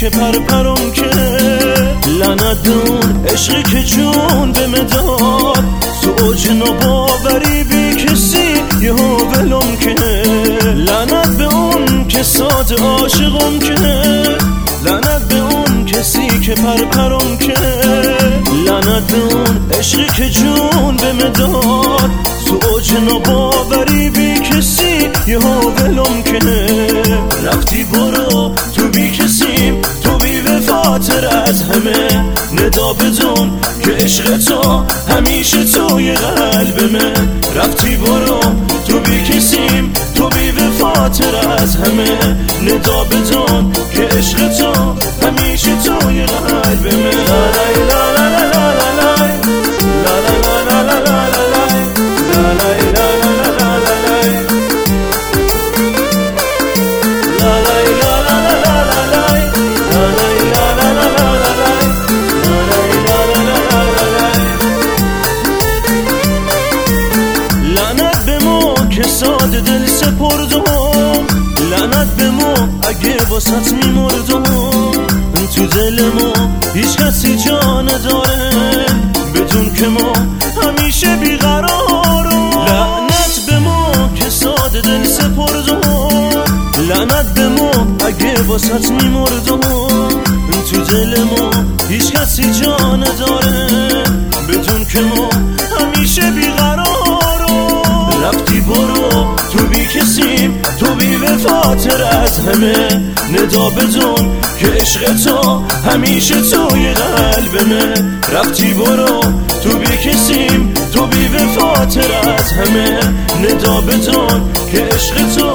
که پرپرم که لعنت دون عشقی که جون به مداد تو اوج ناباوری بی کسی یه ولم که لعنت به اون که ساده عاشقم که لعنت به اون کسی که پرپرم که لعنت به اون عشقی که جون به مداد تو اوج ناباوری بی کسی یه ولم که رفتی برو تو بی کسیم تو بی وفاتر از همه ندا بدون که عشق تو همیشه توی قلب من رفتی برو تو بی کسیم تو بی وفاتر از همه ندا بدون که عشق تو همیشه توی قلب من ساده دل سپردم لعنت به ما اگه واسط میمردم تو دل ما هیچ کسی جا نداره بدون که ما همیشه بیقرارم لعنت به ما که ساده دل سپردم لعنت به ما اگه واسط میمردم تو دل ما هیچ کسی جا نداره بدون که ما همیشه بیقرارم رفتی برو تو بی کسیم تو بی وفاتر از همه ندا بدون که عشق تو همیشه توی قلب من رفتی برو تو بی کسیم تو بی وفاتر از همه ندا بدون که عشق تو